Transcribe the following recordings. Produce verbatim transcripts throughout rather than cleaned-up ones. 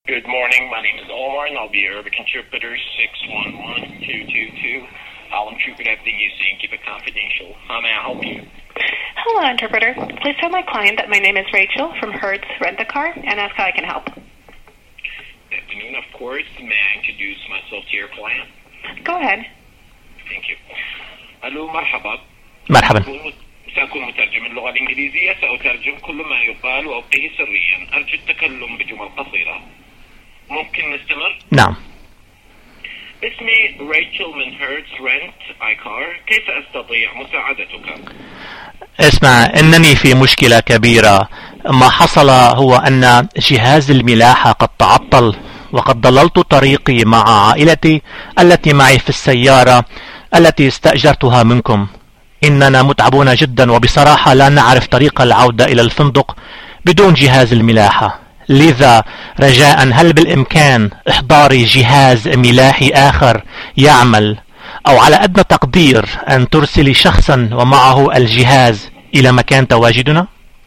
Good morning. My name is Omar, and I'll be your Arabic interpreter. six one one two two two. I'll interpret everything you say and keep it confidential. How may I help you? Hello, interpreter. Please tell my client that my name is Rachel from Hertz Rent-A-Car and ask how I can help. Good afternoon, of course. May I introduce myself to your client? Go ahead. Thank you. ألو مرحبا. مرحبا. سأكون مترجم اللغة الإنجليزية. سأترجم كل ما يقال وأبقيه سريا. أرجو التكلم بجمل قصيرة. ممكن نستمر؟ نعم. اسمي ريتشل من هيرتز رنت اي كار. كيف أستطيع مساعدتك؟ اسمع، إنني في مشكلة كبيرة. ما حصل هو أن جهاز الملاحة قد تعطل، وقد ضللت طريقي مع عائلتي التي معي في السيارة التي استأجرتها منكم. إننا متعبون جدا، وبصراحة لا نعرف طريق العودة إلى الفندق بدون جهاز الملاحة. لذا رجاء، هل بالإمكان إحضار جهاز ملاحي آخر يعمل، أو على أدنى تقدير أن ترسلي شخصا ومعه الجهاز إلى مكان تواجدنا؟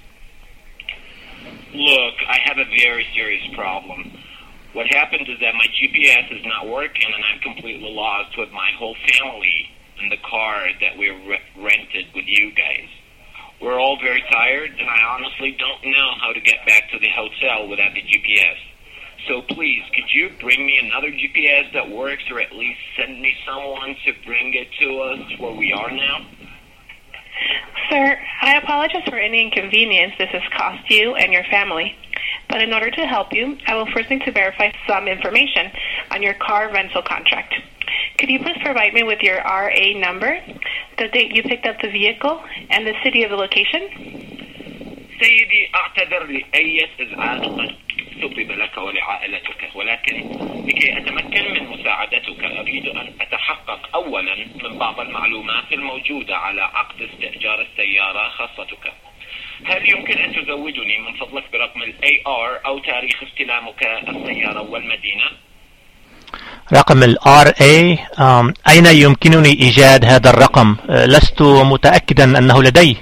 Look, I have a very serious problem. What happened is that my G P S is not working and I'm completely lost with my whole family in the car that we re- rented with you guys. We're all very tired, and I honestly don't know how to get back to the hotel without the G P S. So please, could you bring me another G P S that works, or at least send me someone to bring it to us where we are now? Sir, I apologize for any inconvenience this has cost you and your family. But in order to help you, I will first need to verify some information on your car rental contract. Could you please provide me with your R A number, the date you picked up the vehicle, and the city of the location? سيدي، أعتذر لأي إزعاج قد سبب لك ولعائلتك، ولكن لكي أتمكن من مساعدتك أريد أن أتحقق أولا من بعض المعلومات الموجودة على عقد استئجار السيارة خاصتك. هل يمكن أن تزودني من فضلك برقم ال A R أو تاريخ استلامك السيارة والمدينة؟ رقم ال R A. أين يمكنني إيجاد هذا الرقم؟ لست متأكدا أنه لدي.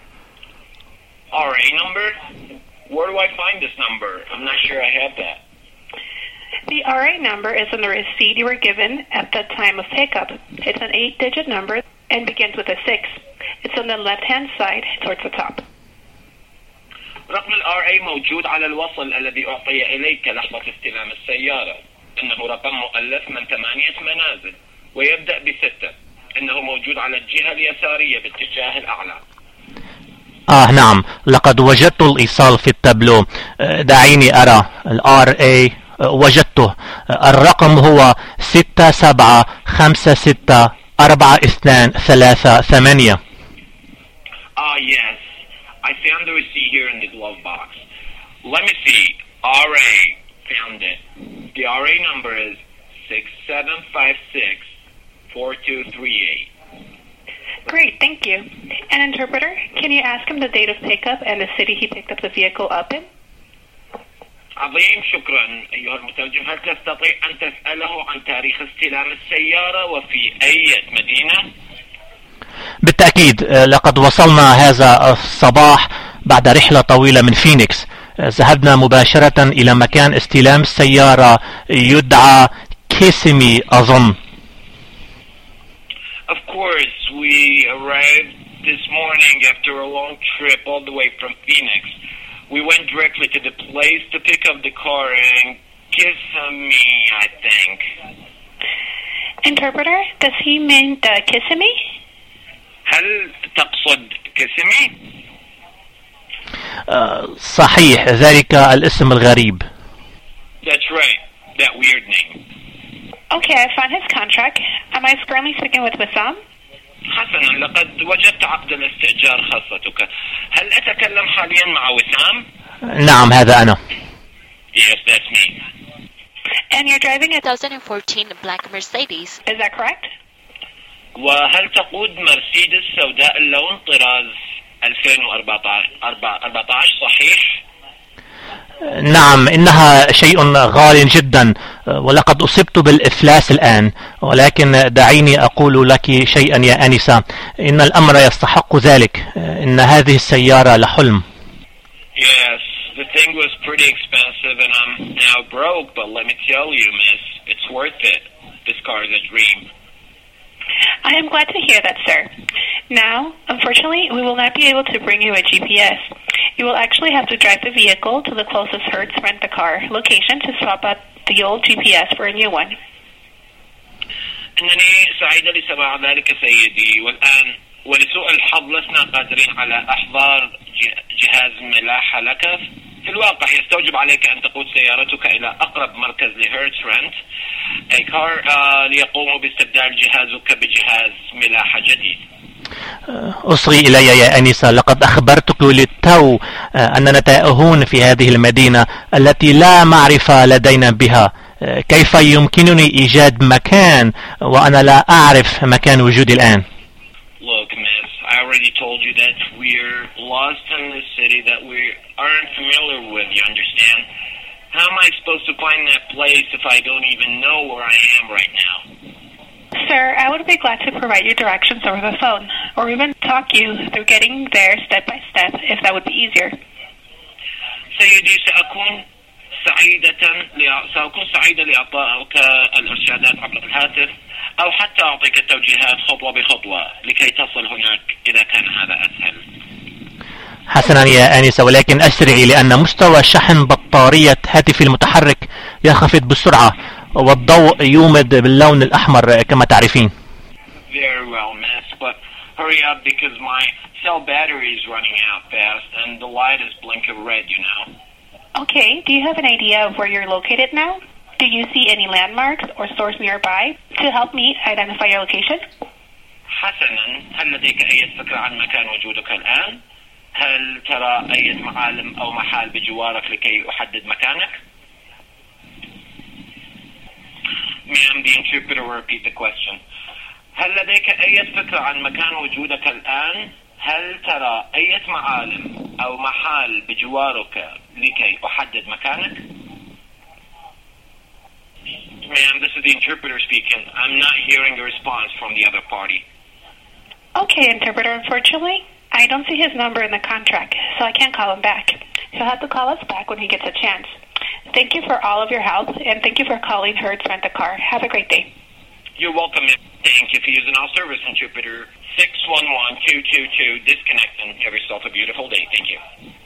R A number? Where do I find this number? I'm not sure I have that. The R A number is on the receipt you were given at the time of pickup. It's an eight-digit number and begins with a six. It's on the left-hand side towards the top. رقم ال R A موجود على الوصل الذي أعطي إليك لحظة استلام السيارة. إنه رقم مؤلف من ثمانية منازل ويبدأ بستة. إنه موجود على الجهة اليسارية باتجاه الأعلى. آه نعم، لقد وجدت الإيصال في التابلو. دعيني أرى ال R A. وجدته. الرقم هو ستة سبعة خمسة ستة أربعة اثنان ثلاثة ثمانية. Ah yes, I found the receipt here in the glove box. Let me see. R A, found it. The R A number is six seven five six four two three eight. Great, thank you. An interpreter, can you ask him the date of pickup and the city he picked up the vehicle up in? عظيم، شكرا أيها المترجم. هل تستطيع أن تسأله عن تاريخ استلام السيارة وفي أي مدينة؟ بالتأكيد، لقد وصلنا هذا الصباح بعد رحلة طويلة من فينيكس. ذهبنا مباشرة إلى مكان استلام السيارة يدعى كيسيمي أظن. Of course, we arrived this morning after a long trip all the way from Phoenix. We went directly to the place to pick up the car in Kissimmee, I think. Interpreter, does he mean the Kissimmee? هل تقصد كيسيمي؟ أه صحيح، ذلك الاسم الغريب. That's right, that weird name. Okay, I found his contract. Am I currently speaking with Wissam? حسنا، لقد وجدت عقد الاستئجار خاصتك. هل أتكلم حاليا مع وسام؟ نعم، هذا أنا. Yes, that's me. And you're driving a twenty fourteen black Mercedes. Is that correct? وهل تقود مرسيدس سوداء اللون طراز ألفين وأربعة عشر صحيح؟ نعم، إنها شيء غال جدا، ولقد أصبت بالإفلاس الآن. ولكن دعيني أقول لك شيئا يا أنسة، إن الأمر يستحق ذلك. إن هذه السيارة لحلم. Yes, The thing was pretty expensive, and I'm now broke, but let me tell you, miss, it's worth it. This car is a dream. I am glad to hear that, sir. Now, unfortunately, we will not be able to bring you a G P S. You will actually have to drive the vehicle to the closest Hertz Rent-A-Car location to swap out the old G P S for a new one. إنني سعيد لسماع ذلك سيدي، والآن ولسوء الحظ لسنا قادرين على إحضار جهاز ملاحة لك. في الواقع يستوجب عليك أن تقود سيارتك إلى أقرب مركز لهيرتز رنت أي كار آه ليقوموا باستبدال جهازك بجهاز ملاحة جديد. أصغي إلي يا أنسة، لقد أخبرتك للتو أننا تائهون في هذه المدينة التي لا معرفة لدينا بها. كيف يمكنني إيجاد مكان وأنا لا أعرف مكان وجودي الآن؟ Look, miss, I already told you that we're lost in this city that we aren't familiar with, you understand? How am I supposed to find that place if I don't even know where I am right now? Sir, I would be glad to provide you directions over the phone, or even talk you through getting there step by step, if that would be easier. سيدي سأكون سعيدة سأكون سعيدة لإعطائك الإرشادات عبر الهاتف أو حتى أعطيك التوجيهات خطوة بخطوة لكي تصل هناك إذا كان هذا أسهل. حسنا يا آنسة، ولكن أسرعي لأن مستوى شحن بطارية هاتفي المتحرك ينخفض بسرعة والضوء يومد باللون الأحمر كما تعرفين. Very well, miss, but hurry up because my cell battery is running out fast and the light is blinking red, you know. Okay, do you have an idea of where you're located now? Do you see any landmarks or stores nearby to help me identify your location? حسنا، هل لديك أي فكرة عن مكان وجودك الآن؟ هل ترى أي معالم أو محال بجوارك لكي أحدد مكانك؟ Ma'am, the interpreter will repeat the question. هل لديك أي فكرة عن مكان وجودك الآن؟ هل ترى أي معالم أو محال بجوارك لكي أحدد مكانك؟ Ma'am, this is the interpreter speaking. I'm not hearing a response from the other party. Okay, interpreter, unfortunately, I don't see his number in the contract, so I can't call him back. He'll have to call us back when he gets a chance. Thank you for all of your help, and thank you for calling Hertz Rent-A-Car. Have a great day. You're welcome, ma'am. Thank you for using our service, interpreter. six one one two two two, disconnecting. Have yourself a beautiful day. Thank you.